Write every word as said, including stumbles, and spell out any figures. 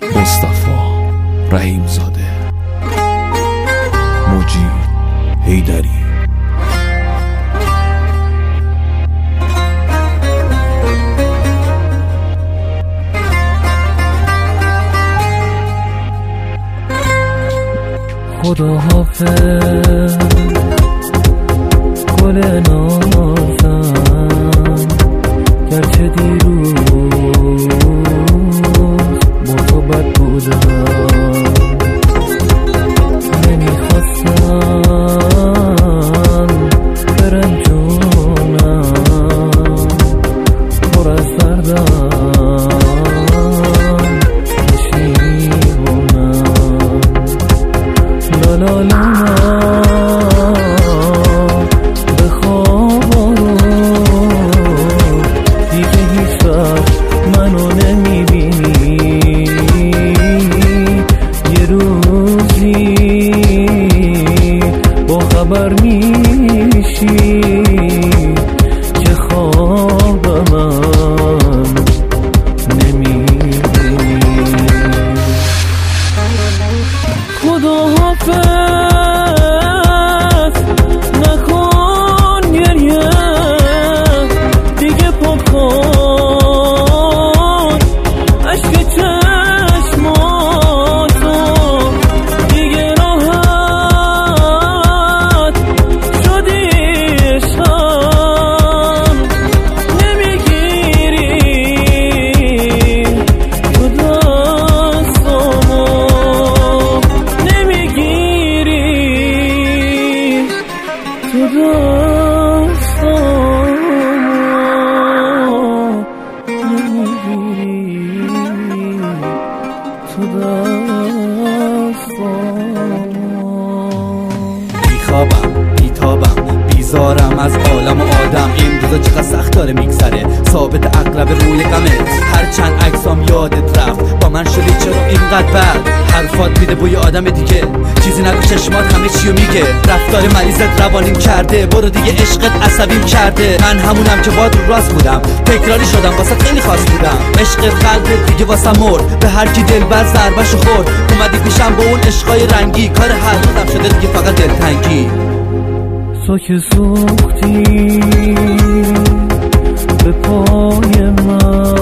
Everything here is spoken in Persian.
مصطفی رحیمزاده، مجید حیدری. خدا حافظ گل نازم، گرچه دیروز با تو بد بودم، نمیخواستم برنجونم، پر از دردم نشیبونم. لا لا به خواب دیگه هیچ وقت منو نمیبینی، یه روزی با خبر میشی که خوابم نمیبینی. خدا حافظ نکن گریه دیگه، پاک کن عشق چشماتو، دیگه راحت شدی عشقم نمیگیری تو دستامو، نمیگیری تو دستامو، نمیگیری تو دستامو. بیخوابم بیتابم بیزارم از عالم و آدم، این روزا چقدر سخت داره میگذره، ثابت اغلب روی غمت، هرچند عکسام یادت رفت با من شدی چرا اینقدر بد، حرفات میده بوی آدم دیگه، چیزی نگو چشمات همه چیو میگه، رفتار مریضت روانیم کرده، برو دیگه عشقت عصبیم کرده، من همونم که با رو راست بودم، تکراری شدم واسه خیلی خاص بودم، عشق قلبت دیگه واسه مرد، به هر کی دلبر ضربشو خورد، اومدی پیشم با اون عشقای رنگی، کار هر روزم شده دیگه فقط دلتنگی. تو که سوختی به پای من،